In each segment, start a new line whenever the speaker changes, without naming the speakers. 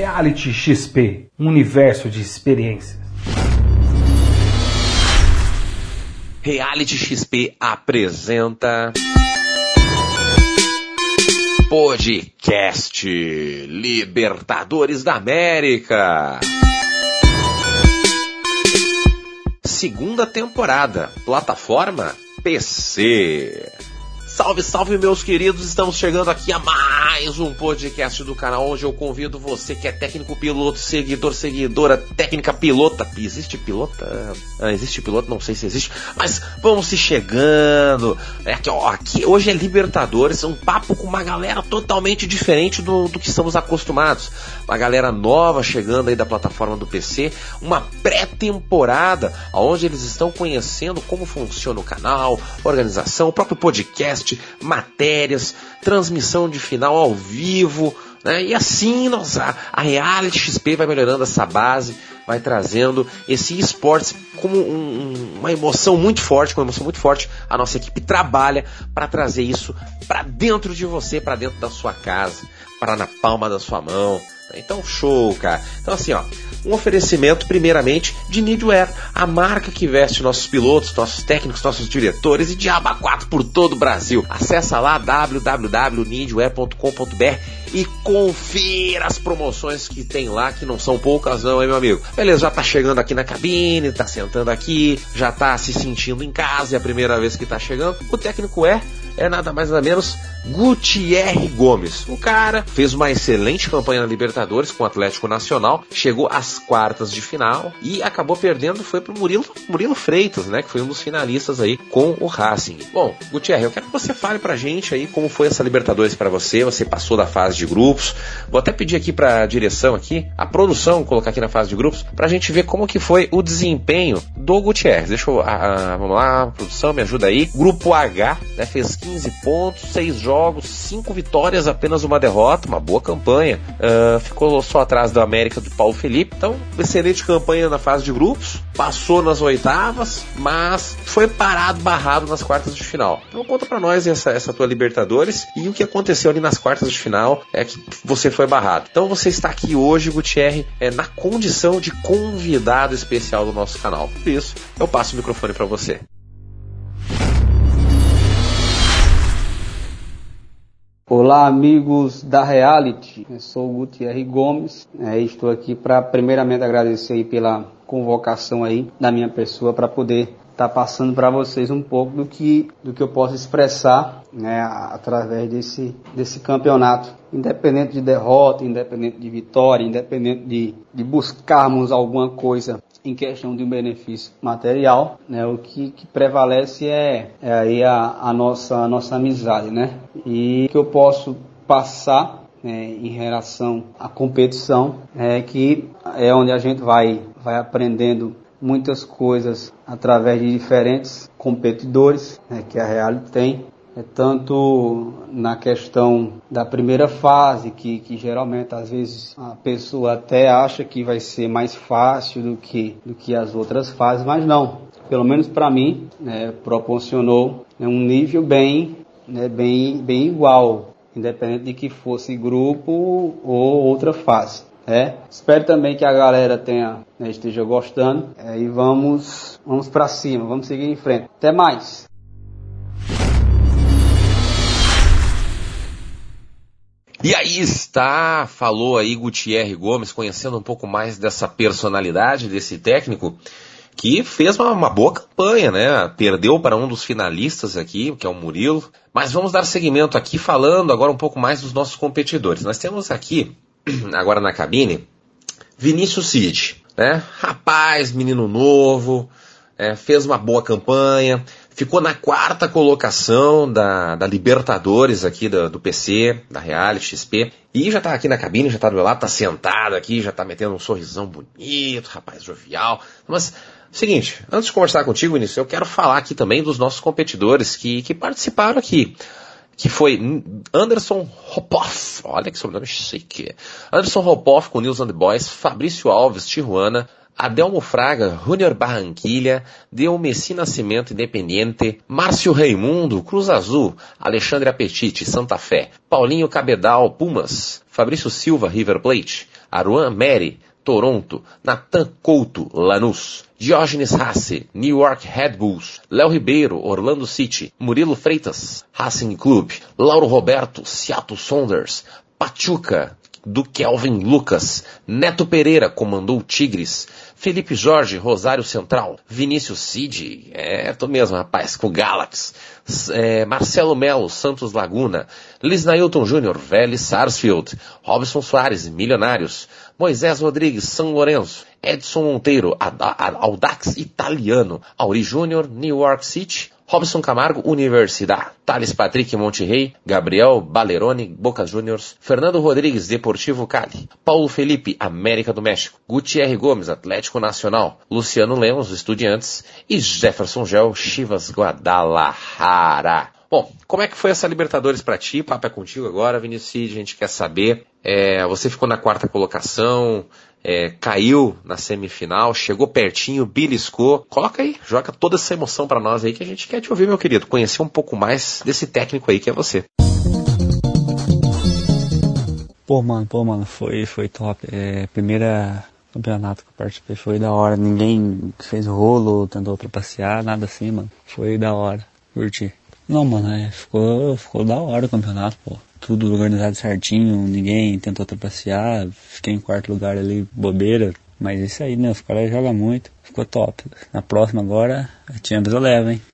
Reality XP, um universo de experiências.
Reality XP apresenta Podcast Libertadores da América. Segunda temporada, plataforma PC. Salve, salve, meus queridos, estamos chegando aqui a mais um podcast do canal, onde eu convido você que é técnico, piloto, seguidor, seguidora, técnica, pilota. Existe pilota? Existe piloto? Não sei se existe, mas vamos se chegando. Aqui hoje é Libertadores, um papo com uma galera totalmente diferente do que estamos acostumados. Uma galera nova chegando aí da plataforma do PC, uma pré-temporada, onde eles estão conhecendo como funciona o canal, organização, o próprio podcast, matérias, transmissão de final ao vivo, né? E assim a Reality XP vai melhorando essa base, vai trazendo esse esportes como uma emoção muito forte, a nossa equipe trabalha para trazer isso para dentro de você, para dentro da sua casa, para na palma da sua mão. Então, show, cara. Então, assim, um oferecimento, primeiramente, de Needwear, a marca que veste nossos pilotos, nossos técnicos, nossos diretores e diabo 4 por todo o Brasil. Acessa lá www.needwear.com.br e confira as promoções que tem lá, que não são poucas não, hein, meu amigo? Beleza, já tá chegando aqui na cabine, tá sentando aqui, já tá se sentindo em casa, é a primeira vez que tá chegando. O técnico é nada mais nada menos Gutierre Gomes. O cara fez uma excelente campanha na Libertadores com o Atlético Nacional, chegou às quartas de final e acabou perdendo, foi pro Murilo Freitas, né, que foi um dos finalistas aí com o Racing. Bom, Gutierre, eu quero que você fale pra gente aí como foi essa Libertadores pra você passou da fase de grupos. Vou até pedir aqui pra direção aqui, a produção, colocar aqui na fase de grupos, pra gente ver como que foi o desempenho do Gutierre. Deixa eu, vamos lá, produção, me ajuda aí. Grupo H, né, fez 15 pontos, 6 jogos, 5 vitórias, apenas uma derrota, uma boa campanha. Ficou só atrás do América do Paulo Felipe. Então, excelente campanha na fase de grupos, passou nas oitavas, mas foi barrado nas quartas de final. Então conta pra nós essa tua Libertadores e o que aconteceu ali nas quartas de final é que você foi barrado. Então você está aqui hoje, Gutierre, na condição de convidado especial do nosso canal. Por isso, eu passo o microfone para você.
Olá, amigos da Reality, eu sou o Gutierre Gomes, estou aqui para primeiramente agradecer aí pela convocação aí da minha pessoa para poder estar passando para vocês um pouco do que eu posso expressar, né, através desse campeonato. Independente de derrota, independente de vitória, independente de buscarmos alguma coisa em questão de um benefício material, né, o que prevalece é aí a nossa amizade, né? E o que eu posso passar, né, em relação à competição que é onde a gente vai aprendendo muitas coisas através de diferentes competidores, né, que a Reality tem. Tanto na questão da primeira fase, que geralmente às vezes a pessoa até acha que vai ser mais fácil do que as outras fases, mas não. Pelo menos para mim, né, proporcionou um nível bem igual, independente de que fosse grupo ou outra fase. Espero também que a galera esteja gostando, e vamos para cima, vamos seguir em frente. Até mais!
E aí está, falou aí Gutierre Gomes, conhecendo um pouco mais dessa personalidade, desse técnico, que fez uma boa campanha, né? Perdeu para um dos finalistas aqui, que é o Murilo. Mas vamos dar seguimento aqui, falando agora um pouco mais dos nossos competidores. Nós temos aqui, agora na cabine, Vinícius Cid, né? Rapaz, menino novo, fez uma boa campanha, ficou na 4ª colocação da Libertadores aqui do PC, da Reality XP, e já tá aqui na cabine, já tá do meu lado, tá sentado aqui, já tá metendo um sorrisão bonito, rapaz jovial. Mas, seguinte, antes de conversar contigo, Vinícius, eu quero falar aqui também dos nossos competidores que participaram aqui, que foi Anderson Hopoff, olha que sobrenome chique, Anderson Hopoff com News and the Boys, Fabrício Alves, Tijuana, Adelmo Fraga, Junior Barranquilha, Deu Messi Nascimento, Independiente, Márcio Raimundo, Cruz Azul, Alexandre Apetite, Santa Fé, Paulinho Cabedal, Pumas, Fabrício Silva, River Plate, Aruan Meri, Toronto, Nathan Couto, Lanús, Diógenes Hasse, New York Red Bulls, Léo Ribeiro, Orlando City, Murilo Freitas, Racing Club, Lauro Roberto, Seattle Sounders, Pachuca, do Kelvin Lucas, Neto Pereira, comandou Tigres, Felipe Jorge, Rosário Central, Vinícius Cid, tô mesmo, rapaz, com o Galaxy, Marcelo Melo, Santos Laguna, Lisnailton Júnior, Vélez Sarsfield, Robson Soares, Milionários, Moisés Rodrigues, São Lourenço, Edson Monteiro, Audax Italiano, Auri Júnior, New York City, Robson Camargo, Universidade, Thales Patrick, Monterrey, Gabriel Baleroni, Boca Juniors, Fernando Rodrigues, Deportivo Cali, Paulo Felipe, América do México, Gutierre Gomes, Atlético Nacional, Luciano Lemos, Estudiantes e Jefferson Gel, Chivas Guadalajara. Bom, como é que foi essa Libertadores pra ti? Papo é contigo agora, Vinícius Cid, a gente quer saber. Você ficou na 4ª colocação, caiu na semifinal, chegou pertinho, beliscou. Coloca aí, joga toda essa emoção pra nós aí que a gente quer te ouvir, meu querido. Conhecer um pouco mais desse técnico aí que é você.
Pô, mano, foi top. Primeira campeonato que eu participei foi da hora. Ninguém fez rolo, tentou trapacear, nada assim, mano. Foi da hora, curti. Não, mano, ficou da hora o campeonato, pô. Tudo organizado certinho, ninguém tentou trapacear, fiquei em 4º lugar ali, bobeira. Mas isso aí, né, os caras jogam muito, ficou top. Na próxima agora, a Champions eu levo, hein.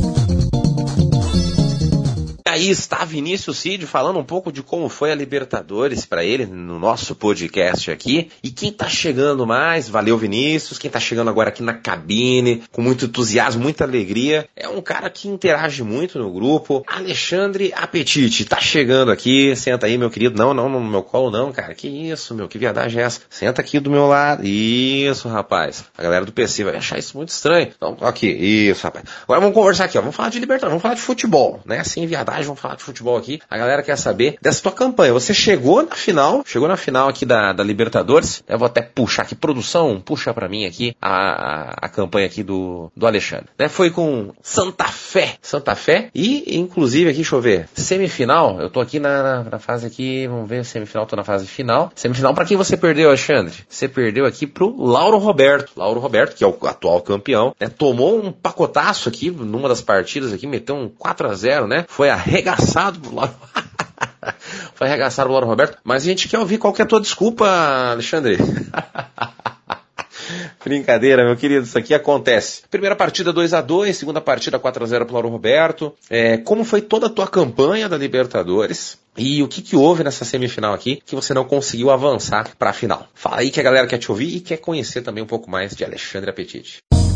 Aí está Vinícius Cid falando um pouco de como foi a Libertadores para ele no nosso podcast aqui. E quem tá chegando mais, valeu Vinícius, quem tá chegando agora aqui na cabine, com muito entusiasmo, muita alegria, é um cara que interage muito no grupo, Alexandre Apetite, tá chegando aqui, senta aí meu querido, não no meu colo não, cara, que isso, meu, que viadagem é essa? Senta aqui do meu lado, isso rapaz, a galera do PC vai achar isso muito estranho, então aqui, isso rapaz. Agora vamos conversar aqui, ó, vamos falar de Libertadores, vamos falar de futebol, né, sem viadagem, vamos falar de futebol aqui. A galera quer saber dessa tua campanha. Você chegou na final aqui da Libertadores. Eu vou até puxar aqui, produção, puxa pra mim aqui a campanha aqui do Alexandre. Né? Foi com Santa Fé e inclusive aqui, deixa eu ver, semifinal, eu tô aqui na fase aqui, vamos ver, semifinal, tô na fase final. Semifinal pra quem você perdeu, Alexandre? Você perdeu aqui pro Lauro Roberto, que é o atual campeão, né? Tomou um pacotaço aqui numa das partidas aqui, meteu um 4-0, né? Foi arregaçado pro Lauro. Foi arregaçado pro Lauro Roberto. Mas a gente quer ouvir qual que é a tua desculpa, Alexandre. Brincadeira, meu querido, isso aqui acontece. Primeira partida 2-2, segunda partida 4-0 pro Lauro Roberto. Como foi toda a tua campanha da Libertadores? E o que houve nessa semifinal aqui que você não conseguiu avançar para a final? Fala aí que a galera quer te ouvir e quer conhecer também um pouco mais de Alexandre Apetite.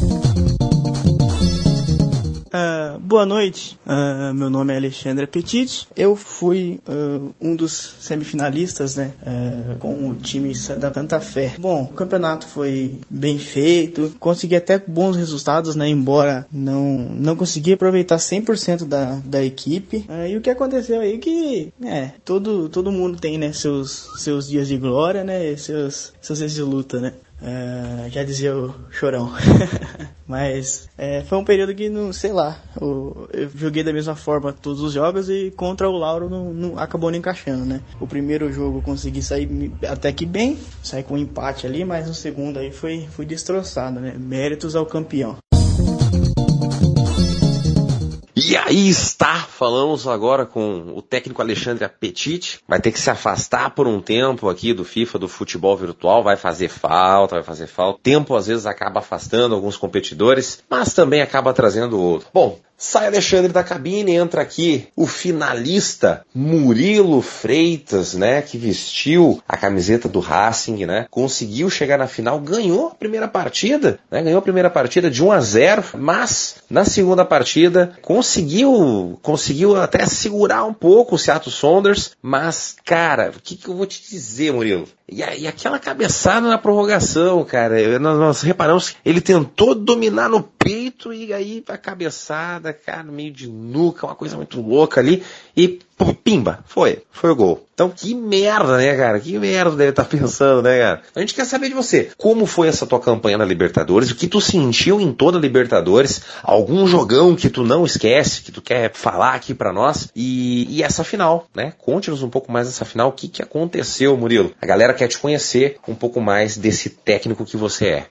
Boa noite, meu nome é Alexandre Apetite. Eu fui um dos semifinalistas, né, com o time da Santa Fé. Bom, o campeonato foi bem feito, consegui até bons resultados, né, embora não consegui aproveitar 100% da equipe. E o que aconteceu aí que todo mundo tem, né, seus dias de glória, né, seus dias de luta, né. Já dizia o Chorão. Mas foi um período que, não sei lá, eu joguei da mesma forma todos os jogos e contra o Lauro não acabou não encaixando, né? O primeiro jogo eu consegui sair até que bem, sair com um empate ali, mas no segundo aí fui destroçado, né? Méritos ao campeão.
E aí está, falamos agora com o técnico Alexandre Apetite, vai ter que se afastar por um tempo aqui do FIFA, do futebol virtual, vai fazer falta. Tempo às vezes acaba afastando alguns competidores, mas também acaba trazendo outro. Bom, sai Alexandre da cabine, entra aqui o finalista Murilo Freitas, né, que vestiu a camiseta do Racing, né, conseguiu chegar na final, ganhou a primeira partida, né, de 1-0, mas na segunda partida conseguiu até segurar um pouco o Seattle Sounders, mas, cara, o que eu vou te dizer, Murilo? E aquela cabeçada na prorrogação, cara, nós reparamos que ele tentou dominar no peito e aí a cabeçada virada, cara, meio de nuca, uma coisa muito louca ali, e pimba, foi o gol. Então, que merda, né, cara? Que merda deve estar pensando, né, cara? A gente quer saber de você. Como foi essa tua campanha na Libertadores? O que tu sentiu em toda a Libertadores? Algum jogão que tu não esquece, que tu quer falar aqui pra nós? E essa final, né? Conte-nos um pouco mais dessa final. O que aconteceu, Murilo? A galera quer te conhecer um pouco mais desse técnico que você é.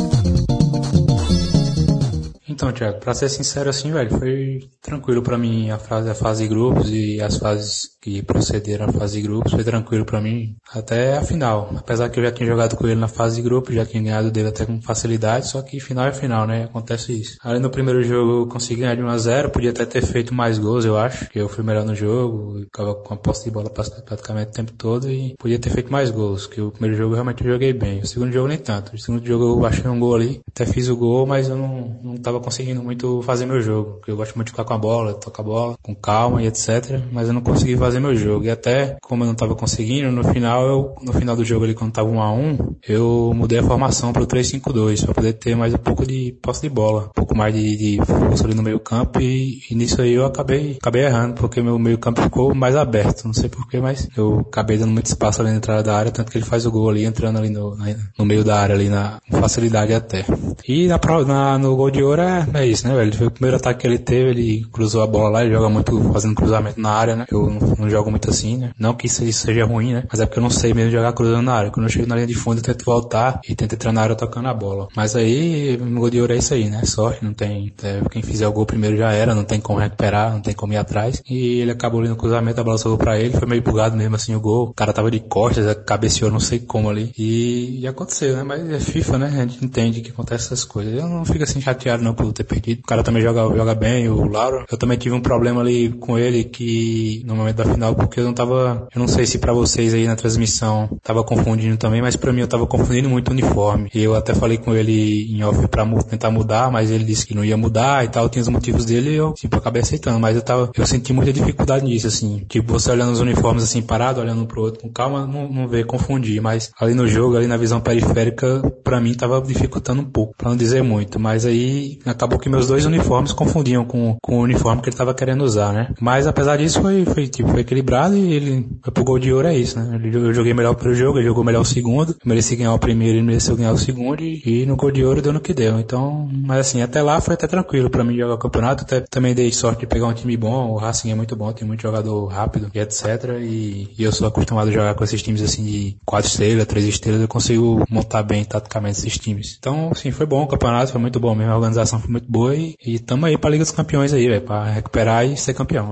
Então, Thiago, pra ser sincero assim, velho, foi tranquilo pra mim a fase de grupos e as fases que procederam à fase de grupos, foi tranquilo pra mim até a final. Apesar que eu já tinha jogado com ele na fase de grupos, já tinha ganhado dele até com facilidade, só que final é final, né? Acontece isso. Aí no primeiro jogo eu consegui ganhar de 1-0, podia até ter feito mais gols, eu acho, que eu fui melhor no jogo, ficava com a posse de bola praticamente o tempo todo e podia ter feito mais gols, que o primeiro jogo realmente eu joguei bem, o segundo jogo nem tanto. O segundo jogo eu achei um gol ali, até fiz o gol, mas eu não tava conseguindo muito fazer meu jogo, porque eu gosto muito de ficar com a bola, tocar a bola, com calma e etc, mas eu não consegui fazer meu jogo, e até como eu não tava conseguindo, no final do jogo ali, quando tava 1-1, eu mudei a formação pro 3-5-2, pra poder ter mais um pouco de posse de bola, um pouco mais de força ali no meio campo, e nisso aí eu acabei errando, porque meu meio campo ficou mais aberto, não sei porquê, mas eu acabei dando muito espaço ali na entrada da área, tanto que ele faz o gol ali, entrando ali no meio da área ali, com facilidade até. E no gol de ouro é isso, né, velho? Foi o primeiro ataque que ele teve, ele cruzou a bola lá, ele joga muito fazendo cruzamento na área, né? Eu não jogo muito assim, né? Não que isso seja ruim, né? Mas é porque eu não sei mesmo jogar cruzando na área. Quando eu chego na linha de fundo, eu tento voltar e tento entrar na área tocando a bola. Mas aí, no gol de ouro é isso aí, né? Sorte, não tem... quem fizer o gol primeiro já era, não tem como recuperar, não tem como ir atrás. E ele acabou ali no cruzamento, a bola sobrou pra ele, foi meio bugado mesmo assim o gol. O cara tava de costas, cabeceou não sei como ali. E aconteceu, né? Mas é FIFA, né? A gente entende que acontece essas coisas. Eu não fico assim chateado não por ter perdido. O cara também joga bem, o Lauro. Eu também tive um problema ali com ele que no momento da final, porque eu não sei se pra vocês aí na transmissão tava confundindo também, mas pra mim eu tava confundindo muito o uniforme. E eu até falei com ele em off pra tentar mudar, mas ele disse que não ia mudar e tal, tinha os motivos dele e eu, tipo, acabei aceitando, mas eu senti muita dificuldade nisso, assim. Tipo, você olhando os uniformes assim, parado, olhando um pro outro com calma, não vê confundir, mas ali no jogo, ali na visão periférica, pra mim tava dificultando um pouco, pra não dizer muito, mas aí acabou que meus dois uniformes confundiam com o uniforme que ele tava querendo usar, né? Mas apesar disso foi equilibrado e ele foi pro gol de ouro, é isso, né? Eu joguei melhor pro jogo, ele jogou melhor o segundo, mereci ganhar o primeiro, ele mereceu ganhar o segundo e no gol de ouro deu no que deu. Então, mas assim, até lá foi até tranquilo pra mim jogar o campeonato, também dei sorte de pegar um time bom, o Racing é muito bom, tem muito jogador rápido e etc. E eu sou acostumado a jogar com esses times assim de 4 estrelas, 3 estrelas, eu consigo montar bem taticamente esses times. Então, assim, foi bom o campeonato, foi muito bom mesmo, a organização foi muito boa e tamo aí pra Liga dos Campeões aí, velho, pra recuperar e ser campeão.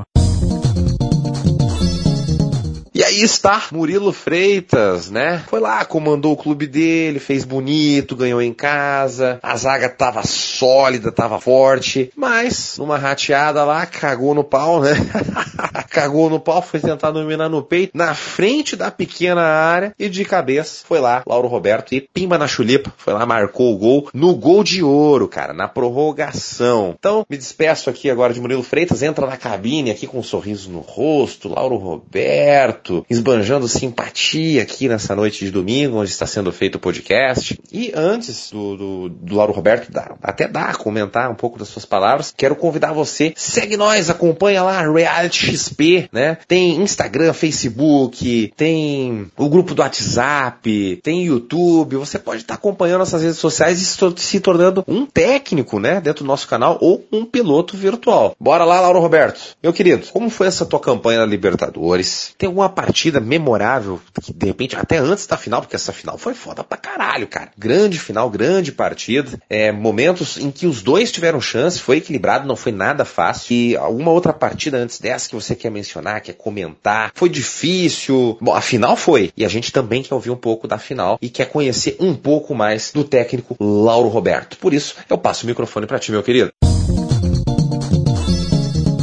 E aí está Murilo Freitas, né? Foi lá, comandou o clube dele, fez bonito, ganhou em casa, a zaga tava sólida, tava forte, mas numa rateada lá, cagou no pau, né? Cagou no pau, foi tentar dominar no peito, na frente da pequena área e de cabeça foi lá, Lauro Roberto, e pimba na chulipa, foi lá, marcou o gol, no gol de ouro, cara, na prorrogação. Então, me despeço aqui agora de Murilo Freitas, entra na cabine aqui com um sorriso no rosto, Lauro Roberto, esbanjando simpatia aqui nessa noite de domingo, onde está sendo feito o podcast. E antes do Lauro Roberto comentar um pouco das suas palavras, quero convidar você, segue nós, acompanha lá Reality XP, né? Tem Instagram, Facebook, tem o grupo do WhatsApp, tem YouTube, você pode estar acompanhando nossas redes sociais e se tornando um técnico, né? Dentro do nosso canal ou um piloto virtual. Bora lá, Lauro Roberto. Meu querido, como foi essa tua campanha na Libertadores? Tem alguma partida memorável, que de repente, até antes da final, porque essa final foi foda pra caralho, cara. Grande final, grande partida. Momentos em que os dois tiveram chance, foi equilibrado, não foi nada fácil. E alguma outra partida antes dessa que você quer mencionar, quer comentar? Foi difícil? Bom, a final foi. E a gente também quer ouvir um pouco da final e quer conhecer um pouco mais do técnico Lauro Roberto. Por isso, eu passo o microfone pra ti, meu querido.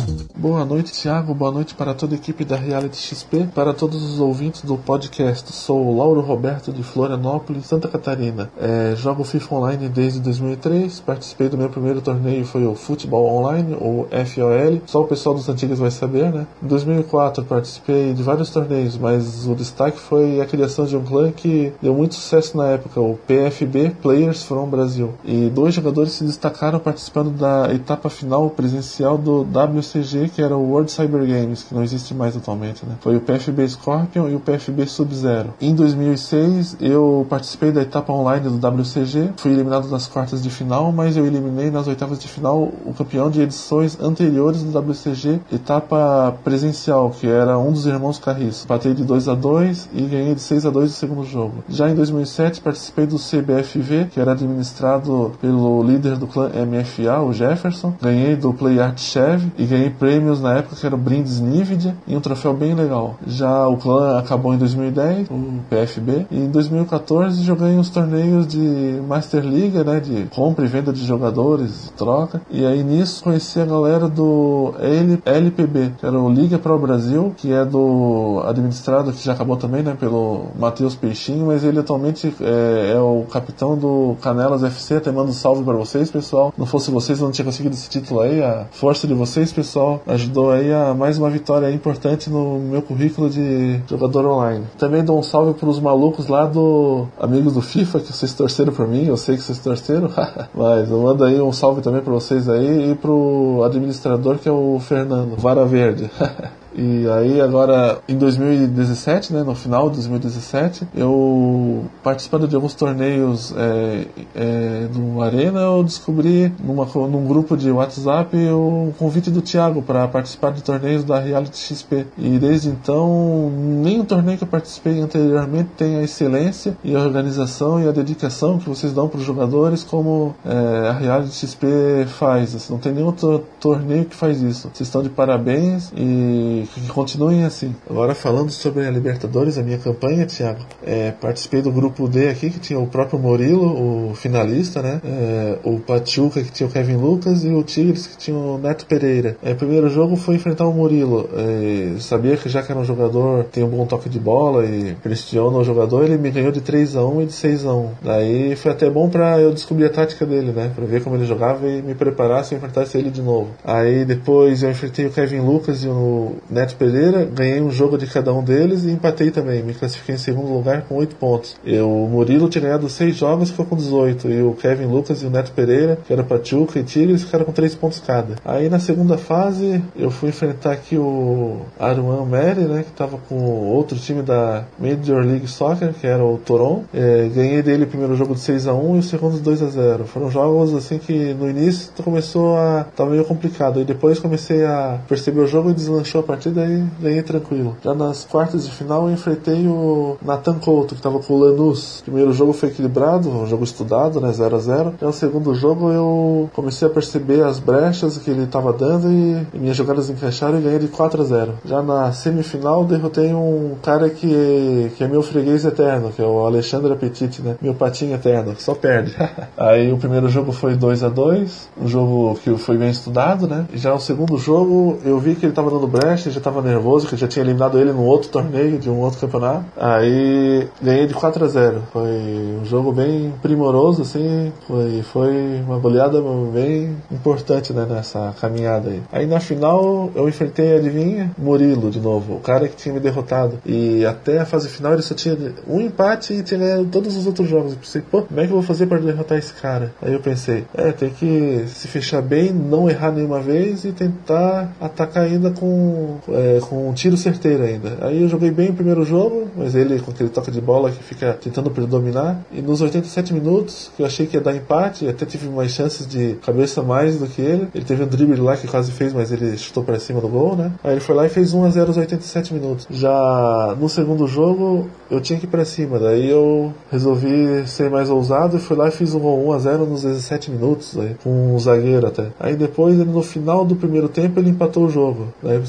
Boa noite, Thiago. Boa noite para toda a equipe da Reality XP, para todos os ouvintes do podcast. Sou o Lauro Roberto de Florianópolis, Santa Catarina. Jogo FIFA Online desde 2003. Participei do meu primeiro torneio, foi o Futebol Online, ou FOL. Só o pessoal dos antigos vai saber, né? Em 2004 participei de vários torneios, mas o destaque foi a criação de um clã que deu muito sucesso na época, o PFB, Players from Brasil. E 2 jogadores se destacaram participando da etapa final presencial do WCG, que era o World Cyber Games, que não existe mais atualmente, né? Foi o PFB Scorpion e o PFB Sub-Zero. Em 2006 eu participei da etapa online do WCG, fui eliminado nas quartas de final, mas eu eliminei nas oitavas de final o campeão de edições anteriores do WCG, etapa presencial, que era um dos irmãos Carriço. Batei de 2-2 e ganhei de 6-2 no segundo jogo. Já em 2007 participei do CBFV, que era administrado pelo líder do clã MFA, o Jefferson. Ganhei do PlayArt Chev e ganhei prêmios na época que eram brindes Nvidia e um troféu bem legal. Já o clã acabou em 2010, o PFB, e em 2014 joguei uns torneios de Master League, né, de compra e venda de jogadores, troca, e aí nisso conheci a galera do LPB, que era o Liga Pro Brasil, que é do administrado, que já acabou também, né, pelo Matheus Peixinho, mas ele atualmente é o capitão do Canelas FC. Até mando um salve para vocês, pessoal. Não fosse vocês eu não tinha conseguido esse título aí. A força de vocês, pessoal, ajudou aí a mais uma vitória aí importante no meu currículo de jogador online. Também dou um salve para os malucos lá do Amigos do FIFA, que vocês torceram por mim, eu sei que vocês torceram, mas eu mando aí um salve também para vocês aí e pro administrador, que é o Fernando Vara Verde. E aí agora em 2017, né, no final de 2017, eu participando de alguns torneios do Arena, eu descobri num grupo de WhatsApp o convite do Thiago para participar de torneios da Reality XP. E desde então, nenhum torneio que eu participei anteriormente tem a excelência e a organização e a dedicação que vocês dão para os jogadores como a Reality XP faz. Assim, não tem nenhum outro torneio que faz isso. Vocês estão de parabéns e que continuem assim. Agora falando sobre a Libertadores, a minha campanha, Thiago, participei do grupo D aqui, que tinha o próprio Murilo, o finalista, né? O Pachuca, que tinha o Kevin Lucas, e o Tigres, que tinha o Neto Pereira. O primeiro jogo foi enfrentar o Murilo. Sabia que já que era um jogador, tem um bom toque de bola e prestigiou o jogador, ele me ganhou de 3-1 e de 6-1. Daí foi até bom pra eu descobrir a tática dele, né? Pra ver como ele jogava e me preparar se eu enfrentasse ele de novo. Aí depois eu enfrentei o Kevin Lucas e o Neto Pereira, ganhei um jogo de cada um deles e empatei também, me classifiquei em segundo lugar com 8 pontos. O Murilo tinha ganhado 6 jogos e ficou com 18, e o Kevin Lucas e o Neto Pereira, que era Pachuca e Tigres, ficaram com 3 pontos cada. Aí na segunda fase eu fui enfrentar aqui o Aruan Meri, né, que estava com outro time da Major League Soccer, que era o Toron. Ganhei dele o primeiro jogo de 6-1 e o segundo de 2-0. Foram jogos assim que no início começou a estar meio complicado, e depois comecei a perceber o jogo e deslanchou a partida e ganhei tranquilo. Já nas quartas de final eu enfrentei o Nathan Couto, que estava com o Lanús. O primeiro jogo foi equilibrado, um jogo estudado, né, 0-0. Já no segundo jogo eu comecei a perceber as brechas que ele estava dando e minhas jogadas encaixaram e ganhei de 4-0. Já na semifinal derrotei um cara que é meu freguês eterno, que é o Alexandre Apetite, né, meu patinho eterno, que só perde. Aí o primeiro jogo foi 2-2, um jogo que foi bem estudado, né. E já o segundo jogo eu vi que ele estava dando brecha, já estava nervoso, que eu já tinha eliminado ele num outro torneio de um outro campeonato. Aí ganhei de 4-0. Foi um jogo bem primoroso, assim. Foi uma goleada bem importante, né, nessa caminhada aí. Aí na final eu enfrentei, adivinha? Murilo de novo, o cara que tinha me derrotado. E até a fase final ele só tinha um empate e tinha ganhado todos os outros jogos. Eu pensei, como é que eu vou fazer para derrotar esse cara? Aí eu pensei, tem que se fechar bem, não errar nenhuma vez e tentar atacar ainda com um tiro certeiro ainda. Aí eu joguei bem o primeiro jogo, mas ele com aquele toque de bola que fica tentando predominar, e nos 87 minutos, que eu achei que ia dar empate, até tive mais chances de cabeça mais do que ele teve um drible lá que quase fez, mas ele chutou para cima do gol, né? Aí ele foi lá e fez 1-0 aos 87 minutos. Já no segundo jogo eu tinha que ir para cima, daí eu resolvi ser mais ousado e fui lá e fiz 1-0 nos 17 minutos, aí, com um zagueiro até. Aí depois, ele, no final do primeiro tempo, ele empatou o jogo. Daí eu pensei,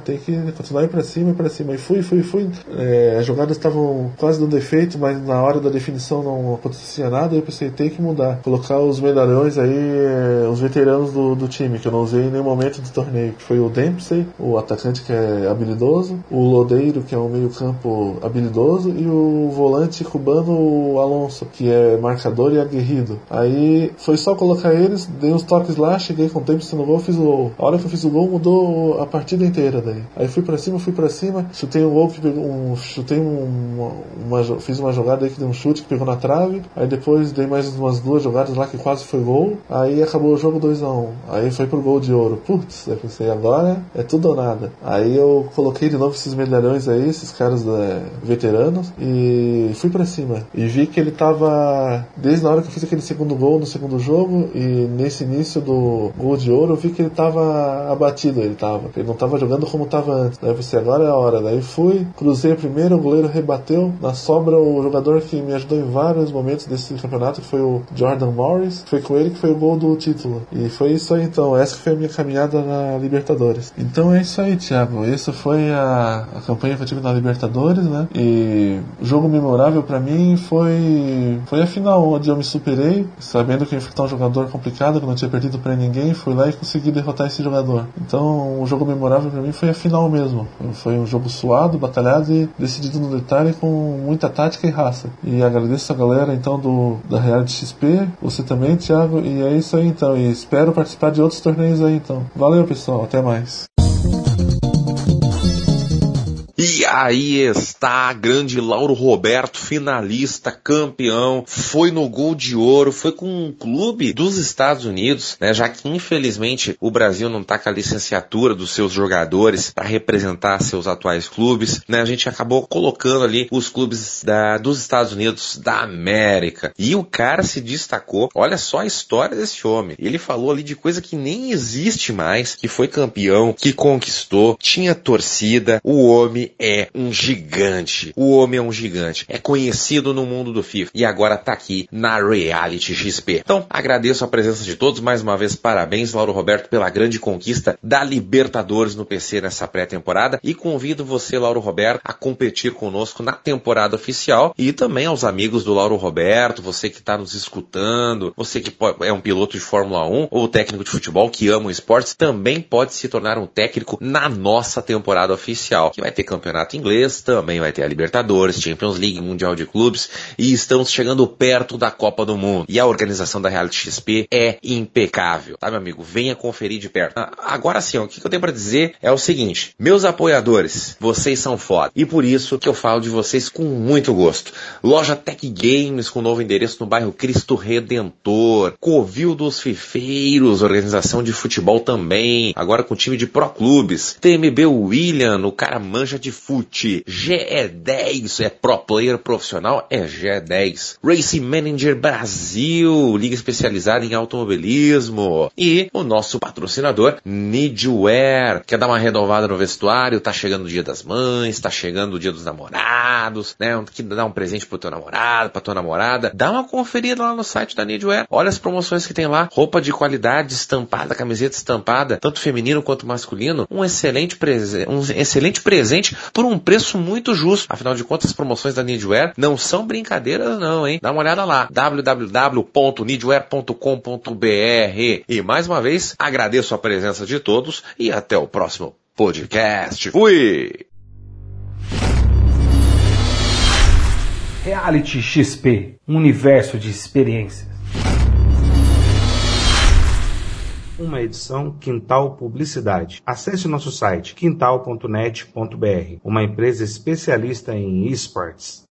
tem que continuar ir pra cima. E fui. As jogadas estavam quase dando efeito, mas na hora da definição não acontecia nada. Aí eu pensei, tem que mudar, colocar os medalhões aí, os veteranos do time, que eu não usei em nenhum momento do torneio, que foi o Dempsey, o atacante que é habilidoso, o Lodeiro, que é um meio campo habilidoso, e o volante cubano, o Alonso, que é marcador e aguerrido. Aí foi só colocar eles, dei uns toques lá, cheguei com o Dempsey no gol, fiz o gol. A hora que eu fiz o gol mudou a partida inteira daí. Aí fui pra cima, chutei um gol que pegou fiz uma jogada aí que deu um chute que pegou na trave. Aí depois dei mais umas 2 jogadas lá que quase foi gol. Aí acabou o jogo 2-1. Aí foi pro gol de ouro. Putz, eu pensei, agora é tudo ou nada. Aí eu coloquei de novo esses medalhões aí, esses caras veteranos, e fui pra cima. E vi que ele tava, desde a hora que eu fiz aquele segundo gol no segundo jogo, e nesse início do gol de ouro, eu vi que ele tava abatido. Ele não tava jogando como tava antes. Daí eu pensei, agora é a hora. Daí fui, cruzei a primeira, o goleiro rebateu. Na sobra, o jogador que me ajudou em vários momentos desse campeonato, que foi o Jordan Morris, foi com ele que foi o gol do título. E foi isso aí, então. Essa que foi a minha caminhada na Libertadores. Então é isso aí, Thiago. Essa foi a campanha que eu tive na Libertadores, né? E o jogo memorável pra mim foi a final, onde eu me superei, sabendo que eu ia enfrentar um jogador complicado, que eu não tinha perdido pra ninguém, fui lá e consegui derrotar esse jogador. Então o jogo memorável pra mim foi a final mesmo. Foi um jogo suado, batalhado e decidido no detalhe, com muita tática e raça. E agradeço a galera então da Reality XP, você também, Thiago, e é isso aí então, e espero participar de outros torneios aí então. Valeu, pessoal, até mais.
E aí está, grande Lauro Roberto, finalista, campeão, foi no gol de ouro, foi com um clube dos Estados Unidos, né, já que infelizmente o Brasil não está com a licenciatura dos seus jogadores para representar seus atuais clubes, né, a gente acabou colocando ali os clubes dos Estados Unidos da América, e o cara se destacou. Olha só a história desse homem, ele falou ali de coisa que nem existe mais, que foi campeão, que conquistou, tinha torcida, o homem é um gigante. O homem é um gigante. É conhecido no mundo do FIFA. E agora tá aqui na Reality XP. Então, agradeço a presença de todos. Mais uma vez, parabéns, Lauro Roberto, pela grande conquista da Libertadores no PC nessa pré-temporada. E convido você, Lauro Roberto, a competir conosco na temporada oficial. E também aos amigos do Lauro Roberto, você que está nos escutando, você que é um piloto de Fórmula 1 ou técnico de futebol que ama o esporte, também pode se tornar um técnico na nossa temporada oficial, que vai ter campeonato inglês, também vai ter a Libertadores, Champions League, Mundial de Clubes, e estamos chegando perto da Copa do Mundo. E a organização da Reality XP é impecável, tá, meu amigo? Venha conferir de perto. Agora sim, o que eu tenho pra dizer é o seguinte: meus apoiadores, vocês são foda, e por isso que eu falo de vocês com muito gosto. Loja Tech Games, com novo endereço no bairro Cristo Redentor, Covil dos Fifeiros, organização de futebol também, agora com time de Pro Clubes, TMB William, o cara manja de fute, GE10, é Pro Player profissional, é GE10, Racing Manager Brasil, liga especializada em automobilismo, e o nosso patrocinador, Needwear, quer dar uma renovada no vestuário, tá chegando o dia das mães, tá chegando o dia dos namorados, né, que dá um presente pro teu namorado, pra tua namorada, dá uma conferida lá no site da Needwear, olha as promoções que tem lá, roupa de qualidade, estampada, camiseta estampada, tanto feminino quanto masculino, um excelente presente por um preço muito justo. Afinal de contas, as promoções da Needwear não são brincadeiras não, hein? Dá uma olhada lá, www.needwear.com.br. E mais uma vez, agradeço a presença de todos e até o próximo podcast. Fui!
Reality XP, um universo de experiências.
Uma edição Quintal Publicidade. Acesse nosso site quintal.net.br, uma empresa especialista em esportes.